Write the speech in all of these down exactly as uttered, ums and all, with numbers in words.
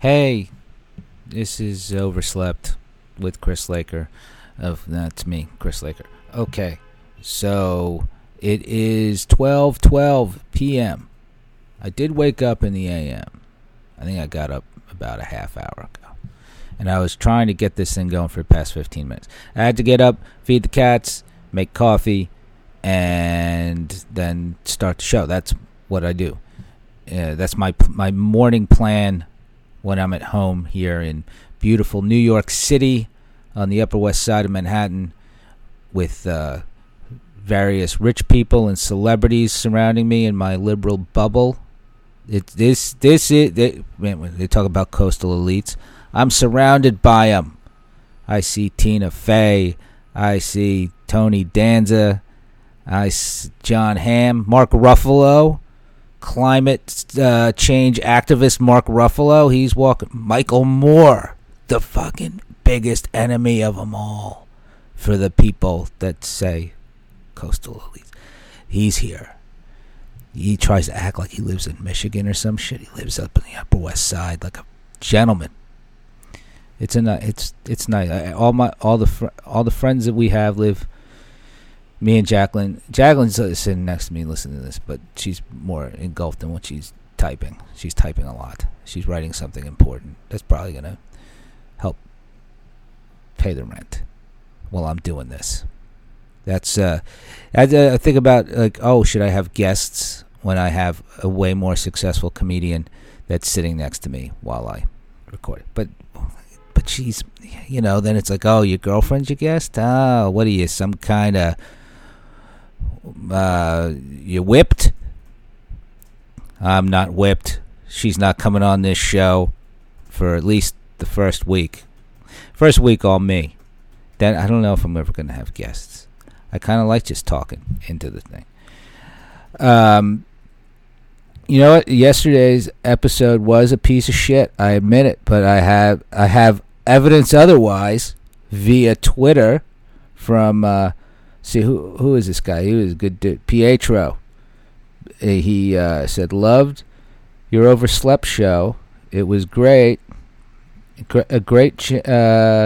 Hey, this is Overslept with Chris Laker. Of that's me, Chris Laker. Okay, so it is twelve twelve p.m. I did wake up in the a m. I think I got up about a half hour ago. And I was trying to get this thing going for the past fifteen minutes. I had to get up, feed the cats, make coffee, and then start the show. That's what I do. Uh, that's my my morning plan when I'm at home here in beautiful New York City on the Upper West Side of Manhattan with uh, various rich people and celebrities surrounding me in my liberal bubble. It, this, this is, they, man, when they talk about coastal elites, I'm surrounded by them. I see Tina Fey. I see Tony Danza. I see John Hamm. Mark Ruffalo. Climate uh, change activist Mark Ruffalo. He's walking. Michael Moore. The fucking biggest enemy of them all. For the people that say coastal elites. He's here. He tries to act like he lives in Michigan or some shit. He lives up in the Upper West Side like a gentleman. It's a it's it's nice. I, all my all the fr- all the friends that we have live. Me and Jacqueline. Jacqueline's sitting next to me listening to this, but she's more engulfed in what she's typing. She's typing a lot. She's writing something important. That's probably gonna help pay the rent while I'm doing this. That's uh, I, I think about like, oh, should I have guests when I have a way more successful comedian that's sitting next to me while I record it? But but she's, you know, then it's like, oh, your girlfriend's your guest? Oh, what are you, some kind of uh, you whipped? I'm not whipped. She's not coming on this show for at least the first week. First week, all me. Then I don't know if I'm ever going to have guests. I kind of like just talking into the thing. Um, you know what? Yesterday's episode was a piece of shit. I admit it, but I have I have evidence otherwise via Twitter from uh, see who who is this guy? He was a good dude. Pietro. He uh, said loved your Overslept show. It was great. A great. Ch- uh,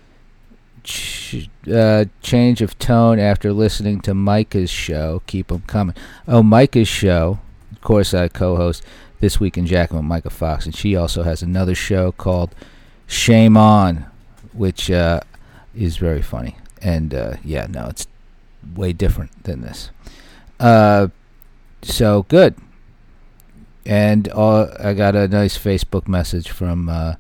Uh, change of tone after listening to Micah's show. Keep 'em coming. Oh, Micah's show. Of course, I co-host This Week in Jackin with Micah Fox, and she also has another show called Shame On, which uh, is very funny. And uh, yeah, no, it's way different than this. Uh, so good. And uh, I got a nice Facebook message from uh,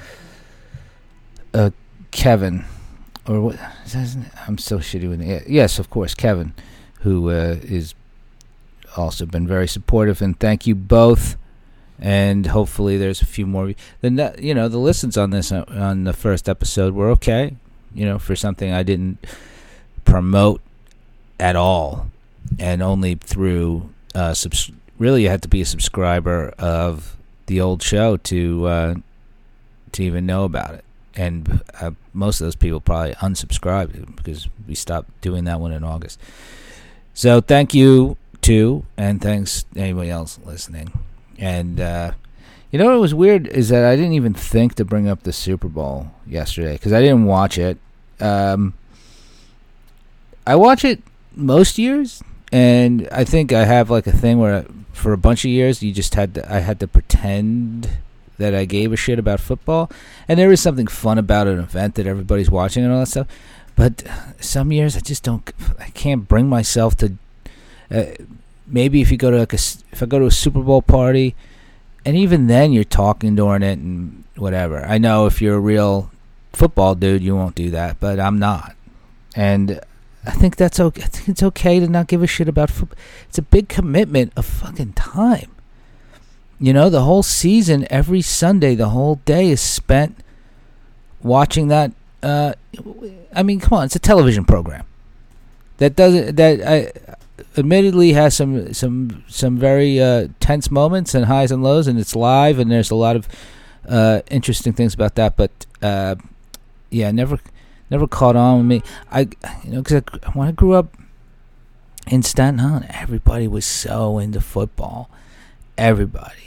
uh, Kevin. Or what? I'm so shitty with it. Yes, of course, Kevin, who uh, is also been very supportive, and thank you both. And hopefully, there's a few more. The you know the listens on this uh, on the first episode were okay. You know, for something I didn't promote at all, and only through uh, subs- really you had to be a subscriber of the old show to uh, to even know about it. And uh, most of those people probably unsubscribed because we stopped doing that one in August. So thank you, too, and thanks to anybody else listening. And, uh, you know what was weird is that I didn't even think to bring up the Super Bowl yesterday because I didn't watch it. Um, I watch it most years, and I think I have like a thing where for a bunch of years you just had to, I had to pretend that I gave a shit about football, and there is something fun about an event that everybody's watching and all that stuff. But some years I just don't, I can't bring myself to. Uh, maybe if you go to like a, if I go to a Super Bowl party, and even then you're talking during it and whatever. I know if you're a real football dude, you won't do that, but I'm not, and I think that's okay. I think it's okay to not give a shit about football. It's a big commitment of fucking time. You know, the whole season, every Sunday, the whole day is spent watching that. Uh, I mean, come on, it's a television program that doesn't that I admittedly has some some some very uh, tense moments and highs and lows, and it's live, and there's a lot of uh, interesting things about that. But uh, yeah, never never caught on with me. I you know because when I grew up in Staten Island, everybody was so into football. Everybody.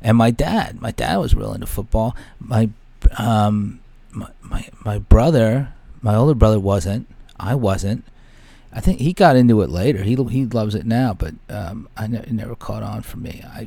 And my dad, my dad was real into football. My, um, my, my, my brother, my older brother wasn't. I wasn't. I think he got into it later. He he loves it now, but um, I ne- it never caught on for me. I,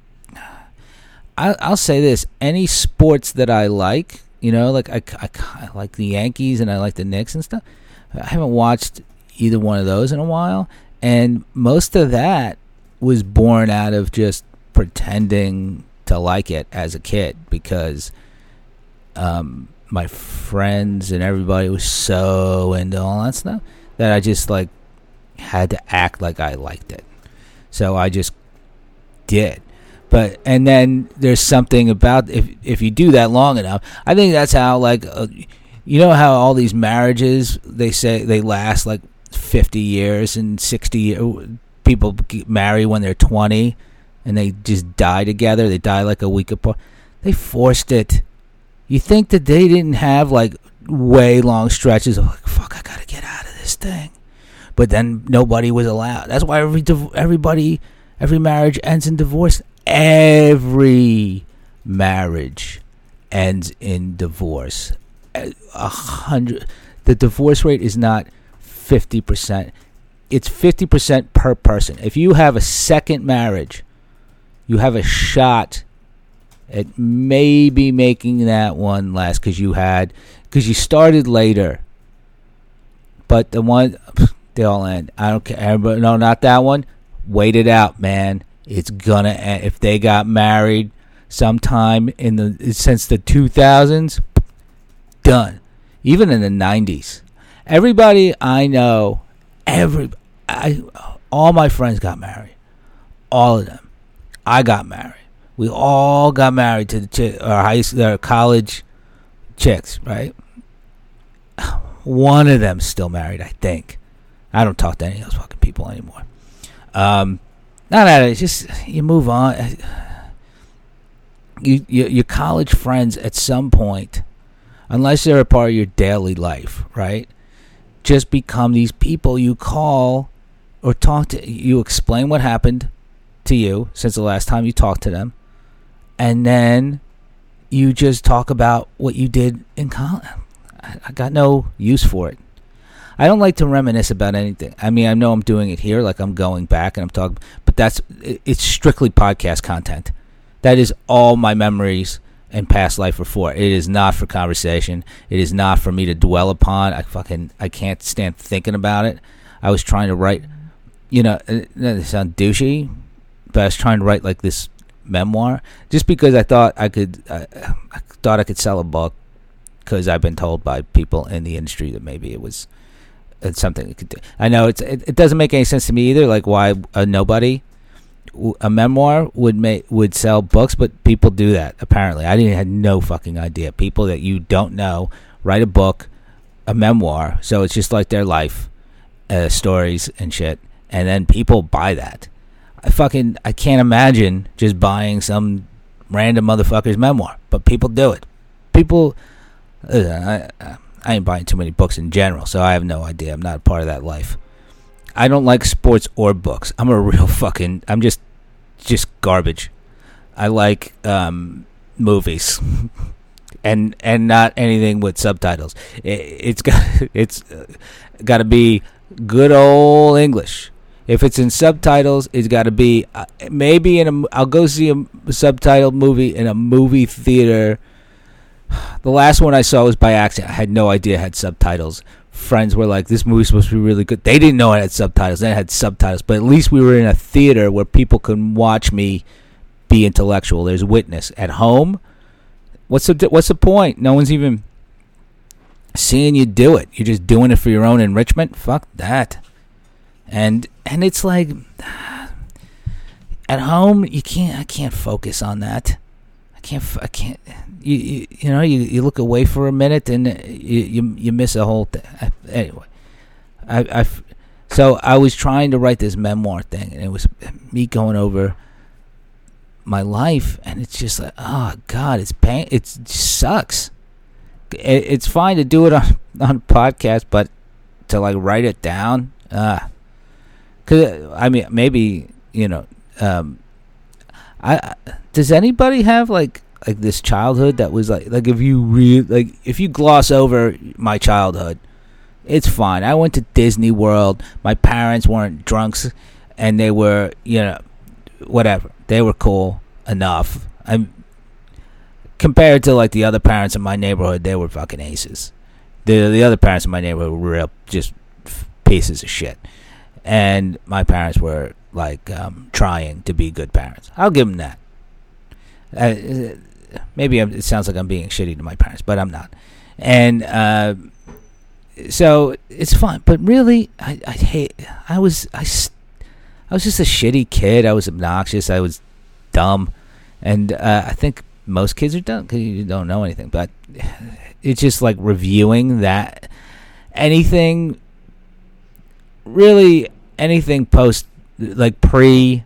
I, I'll say this: any sports that I like, you know, like I, I, I like the Yankees and I like the Knicks and stuff. I haven't watched either one of those in a while, and most of that was born out of just pretending to like it as a kid because um, my friends and everybody was so into all that stuff that I just like had to act like I liked it. So I just did. But and then there's something about if if you do that long enough, I think that's how like uh, you know how all these marriages they say they last like fifty years and sixty years. People get married when they're twenty and they just die together. They die like a week apart. They forced it. You think that they didn't have like way long stretches of like, fuck, I gotta get out of this thing. But then nobody was allowed. That's why every everybody, every marriage ends in divorce. Every marriage ends in divorce. A hundred. The divorce rate is not fifty percent. It's fifty percent per person. If you have a second marriage, you have a shot at maybe making that one last because you had because you started later. But the one they all end. I don't care. No, not that one. Wait it out, man. It's gonna end. If they got married sometime in the since the two thousands, done. Even in the nineties, everybody I know, every I all my friends got married. All of them. I got married. We all got married to the chick, our high school, our college chicks, right? One of them's still married, I think. I don't talk to any of those fucking people anymore. Um, not that it's just you move on. You, you your college friends at some point, unless they're a part of your daily life, right? Just become these people you call or talk to. You explain what happened to you since the last time you talked to them. And then you just talk about what you did in college. I got no use for it. I don't like to reminisce about anything. I mean, I know I'm doing it here, like I'm going back and I'm talking, but that's it's strictly podcast content. That is all my memories and past life are for. It is not for conversation. It is not for me to dwell upon. I fucking I can't stand thinking about it. I was trying to write, you know, it sounds douchey, but I was trying to write like this memoir just because I thought I could uh, I thought I could sell a book because I've been told by people in the industry that maybe it was it's something it could do. I know it's it, it doesn't make any sense to me either, like why a nobody a memoir would make would sell books, but people do that apparently. I didn't had no fucking idea. People that you don't know write a book, a memoir, so it's just like their life uh, stories and shit, and then people buy that. I fucking I can't imagine just buying some random motherfucker's memoir, but people do it. People, uh, I, I ain't buying too many books in general, so I have no idea. I'm not a part of that life. I don't like sports or books. I'm a real fucking. I'm just, just garbage. I like um, movies, and and not anything with subtitles. It, it's got it's uh, got to be good old English. If it's in subtitles, it's got to be uh, maybe in a. I'll go see a subtitled movie in a movie theater. The last one I saw was by accident. I had no idea it had subtitles. Friends were like, "This movie's supposed to be really good." They didn't know it had subtitles. Then it had subtitles, but at least we were in a theater where people can watch me be intellectual. There's witness. At home, what's the what's the point? No one's even seeing you do it. You're just doing it for your own enrichment. Fuck that. And and it's like at home you can't I can't focus on that. I can't I can't you you, you know you, you look away for a minute and you you, you miss a whole thing. Anyway, I I so I was trying to write this memoir thing, and it was me going over my life, and it's just like, oh god, it's pain. It sucks. It, it's fine to do it on on a podcast, but to like write it down, ah. Uh, Cause I mean, maybe you know, um, I does anybody have like like this childhood that was like like if you re- like if you gloss over my childhood, it's fine. I went to Disney World. My parents weren't drunks, and they were, you know, whatever. They were cool enough. I'm compared to like the other parents in my neighborhood, they were fucking aces. The the other parents in my neighborhood were real just pieces of shit, and my parents were like um, trying to be good parents. I'll give them that. Uh, maybe I'm, it sounds like I'm being shitty to my parents, but I'm not. And uh, so it's fine. But really, I, I hate. I was I, I was just a shitty kid. I was obnoxious. I was dumb, and uh, I think most kids are dumb because you don't know anything. But it's just like reviewing that anything. Really, anything post. Like pre,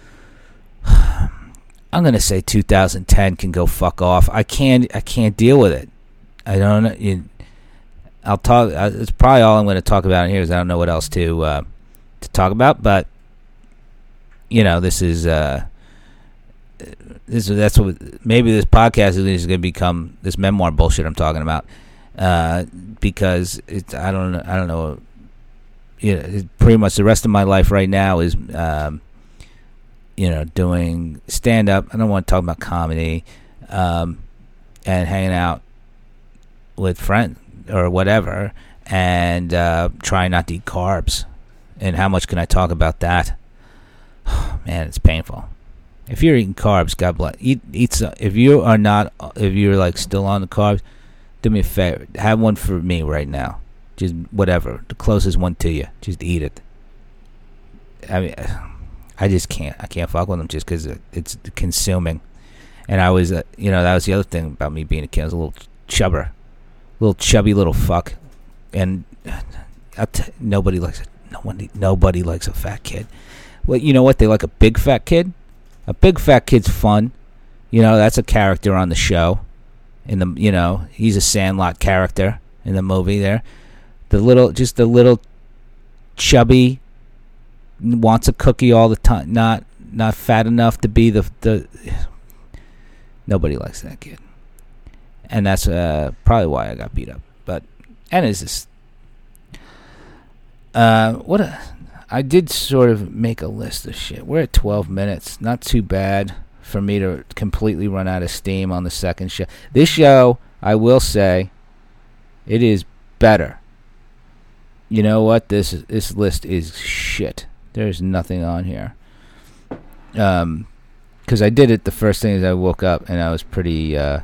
I'm gonna say two thousand ten can go fuck off. I can't. I can't deal with it. I don't know. You, I'll talk. It's probably all I'm going to talk about in here, because I don't know what else to uh, to talk about. But you know, this is uh, this. That's what maybe this podcast is going to become. This memoir bullshit I'm talking about, uh, because it's. I don't. I don't know. You know, pretty much the rest of my life right now is, um, you know, doing stand-up. I don't want to talk about comedy, um, and hanging out with friends or whatever, and uh, trying not to eat carbs. And how much can I talk about that? Oh, man, it's painful. If you're eating carbs, God bless. Eat, eat some. If you are not, if you're like still on the carbs, do me a favor. Have one for me right now. Just whatever, the closest one to you. Just eat it. I mean, I just can't. I can't fuck with them just because it's consuming. And I was, uh, you know, that was the other thing about me being a kid. I was a little chubber, little chubby little fuck. And I'll t- nobody likes it. No one, nobody likes a fat kid. Well, you know what? They like a big fat kid. A big fat kid's fun. You know, that's a character on the show. In the, you know, he's a Sandlot character in the movie there. The little, just the little chubby, wants a cookie all the time, not not fat enough to be the the. Nobody likes that kid, and that's uh, probably why I got beat up. But and it's just, uh, what a, I did sort of make a list of shit. We're at twelve minutes, not too bad for me to completely run out of steam on the second show. This show, I will say, it is better. You know what? This this list is shit. There's nothing on here. Um, because I did it the first thing as I woke up, and I was pretty, uh,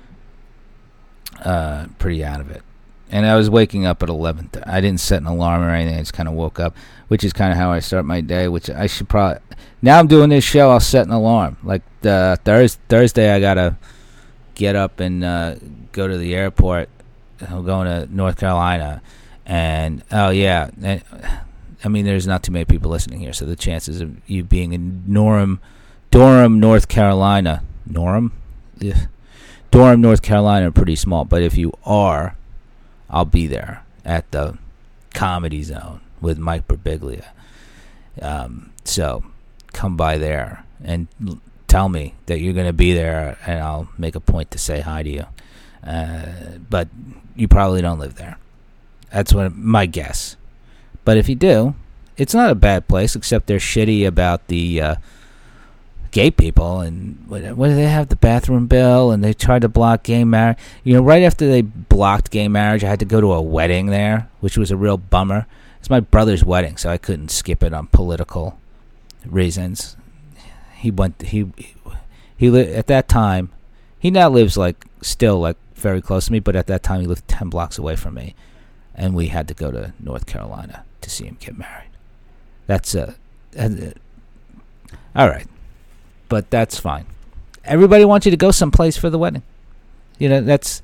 uh, pretty out of it. And I was waking up at eleven. I didn't set an alarm or anything. I just kind of woke up, which is kind of how I start my day. Which I should probably. Now I'm doing this show. I'll set an alarm. Like the Thurs Thursday, I gotta get up and uh, go to the airport. I'm going to North Carolina. And, oh, yeah, and, I mean, there's not too many people listening here, so the chances of you being in Norham, Durham, North Carolina, Norham? Yeah. Durham, North Carolina are pretty small, but if you are, I'll be there at the Comedy Zone with Mike Birbiglia. Um, so, come by there and l- tell me that you're going to be there, and I'll make a point to say hi to you. Uh, but you probably don't live there. That's what my guess. But if you do, it's not a bad place, except they're shitty about the uh, gay people. And what, what do they have? The bathroom bill, and they tried to block gay marriage. You know, right after they blocked gay marriage, I had to go to a wedding there, which was a real bummer. It's my brother's wedding, so I couldn't skip it on political reasons. He went. He he li- at that time. He now lives like still like very close to me, but at that time he lived ten blocks away from me. And we had to go to North Carolina to see him get married. That's uh, uh, all right, but that's fine. Everybody wants you to go someplace for the wedding. You know, that's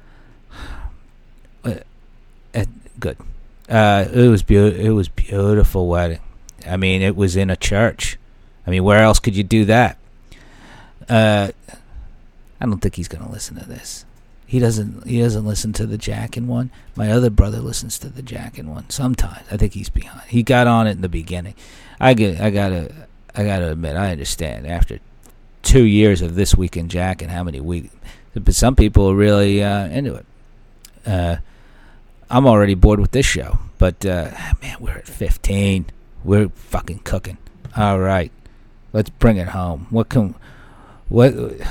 uh, uh, good. Uh, it was be- It was beautiful wedding. I mean, it was in a church. I mean, where else could you do that? Uh, I don't think he's gonna listen to this. He doesn't. He doesn't listen to the Jackin' one. My other brother listens to the Jackin' one sometimes. I think he's behind. He got on it in the beginning. I get. I gotta. I gotta admit. I understand. After two years of This Week in Jack and how many weeks. But some people are really uh, into it. Uh, I'm already bored with this show. But, uh, man, we're at fifteen. We're fucking cooking. All right. Let's bring it home. What can... What...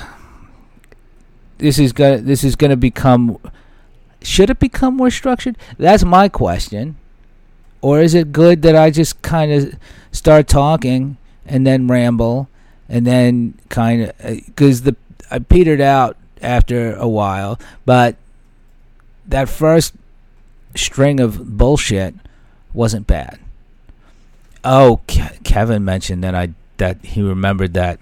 This is gonna. This is gonna become... Should it become more structured? That's my question. Or is it good that I just kind of start talking and then ramble and then kind of... Because the I petered out after a while, but that first string of bullshit wasn't bad. Oh, Ke- Kevin mentioned that I that he remembered that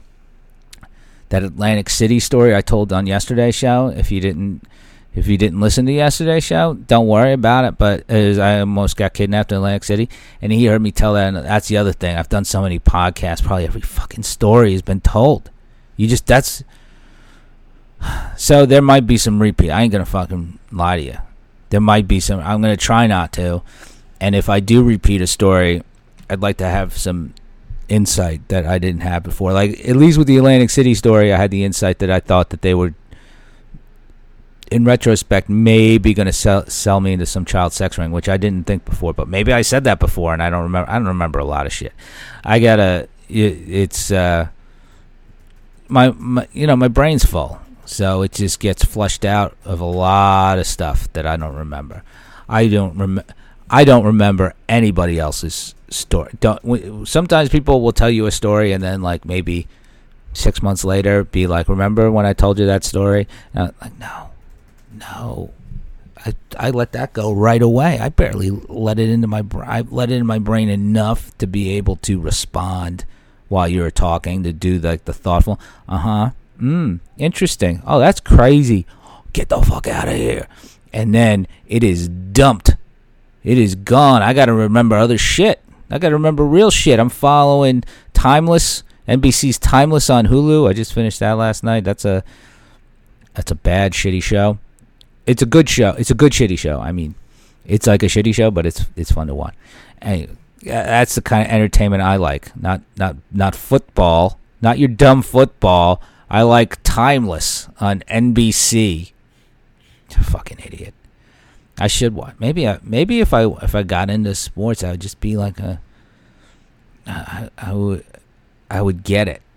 that Atlantic City story I told on yesterday's show. If you didn't, if you didn't listen to yesterday's show, don't worry about it. But as I almost got kidnapped in Atlantic City, and he heard me tell that. And that's the other thing. I've done so many podcasts. Probably every fucking story has been told. You just that's. So there might be some repeat. I ain't gonna fucking lie to you. There might be some. I'm gonna try not to. And if I do repeat a story, I'd like to have some insight that I didn't have before. Like, at least with the Atlantic City story, I had the insight that I thought that they were, in retrospect, maybe going to sell sell me into some child sex ring, which I didn't think before. But maybe I said that before, and I don't remember. I don't remember a lot of shit. I gotta. It, it's uh, my my you know my brain's full, so it just gets flushed out of a lot of stuff that I don't remember. I don't rem- I don't remember anybody else's story. Don't. Sometimes people will tell you a story, and then like maybe six months later, be like, "Remember when I told you that story?" And I'm like, no, no, I I let that go right away. I barely let it into my brain. I let it in my brain enough to be able to respond while you were talking, to do like the thoughtful. Uh huh. Mm. Interesting. Oh, that's crazy. Get the fuck out of here. And then it is dumped. It is gone. I got to remember other shit. I got to remember real shit. I'm following Timeless, N B C's Timeless on Hulu. I just finished that last night. That's a that's a bad, shitty show. It's a good show. It's a good, shitty show. I mean, it's like a shitty show, but it's it's fun to watch. Anyway, that's the kind of entertainment I like. Not not not football. Not your dumb football. I like Timeless on N B C. Fucking idiot. I should watch. Maybe I, maybe if I if I got into sports, I would just be like a. I, I would I would get it.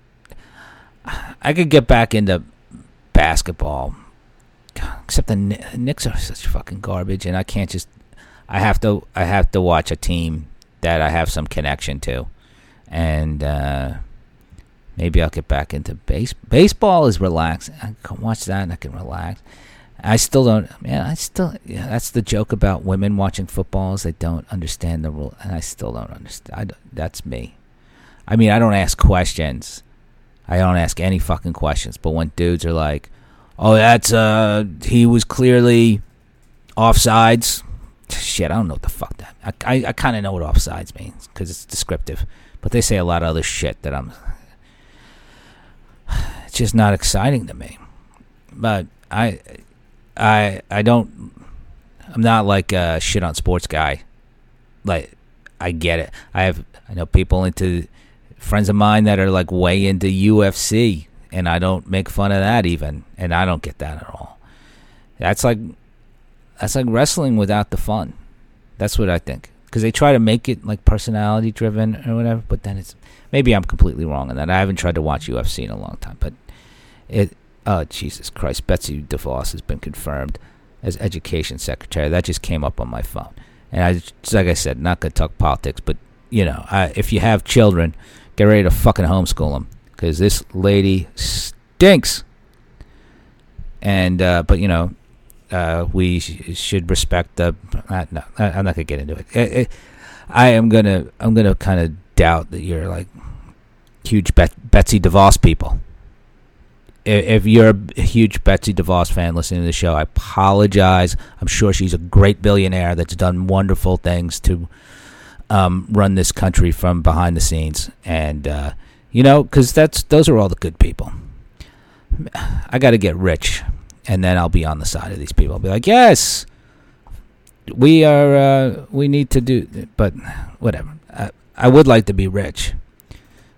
I could get back into basketball, except the Knicks are such fucking garbage, and I can't just. I have to I have to watch a team that I have some connection to, and uh, maybe I'll get back into base. Baseball is relaxing. I can watch that and I can relax. I still don't, man, I still, yeah, that's the joke about women watching football is they don't understand the rule, and I still don't understand. I, that's me. I mean, I don't ask questions. I don't ask any fucking questions, but when dudes are like, oh, that's, uh, he was clearly offsides. Shit, I don't know what the fuck that, I, I, I kind of know what offsides means, because it's descriptive, but they say a lot of other shit that I'm, it's just not exciting to me. But I... I I don't I'm not like a shit on sports guy. Like, I get it. I have I know people into friends of mine that are like way into U F C, and I don't make fun of that even, and I don't get that at all. That's like that's like wrestling without the fun. That's what I think, because they try to make it like personality driven or whatever, but then it's maybe I'm completely wrong on that. I haven't tried to watch U F C in a long time, but it. Oh, Jesus Christ. Betsy DeVos has been confirmed as education secretary. That just came up on my phone. And I, just like I said, not going to talk politics, but, you know, I, if you have children, get ready to fucking homeschool them, because this lady stinks. And, uh, but, you know, uh, we sh- should respect the, uh, no, I'm not going to get into it. it, it I am going to, I'm going to kind of doubt that you're like huge Bet- Betsy DeVos people. If you're a huge Betsy DeVos fan listening to the show, I apologize. I'm sure she's a great billionaire that's done wonderful things to um, run this country from behind the scenes. And, uh, you know, because that's those are all the good people. I got to get rich, and then I'll be on the side of these people. I'll be like, yes, we are, uh, we need to do, but whatever. I, I would like to be rich.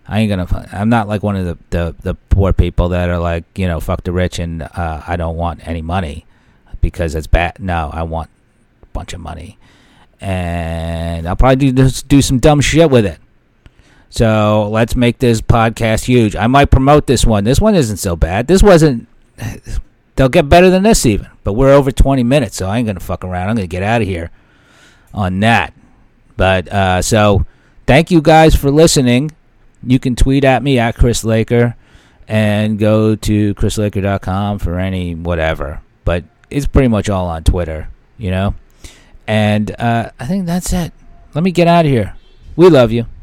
I ain't gonna. I'm not like one of the, the, the poor people that are like, you know, fuck the rich and uh, I don't want any money because it's bad. No, I want a bunch of money, and I'll probably do just do some dumb shit with it. So let's make this podcast huge. I might promote this one. This one isn't so bad. This wasn't. They'll get better than this even. But we're over twenty minutes, so I ain't gonna fuck around. I'm gonna get out of here on that. But uh, so thank you guys for listening. You can tweet at me at Chris Laker and go to chris laker dot com for any whatever. But it's pretty much all on Twitter, you know. And uh, I think that's it. Let me get out of here. We love you.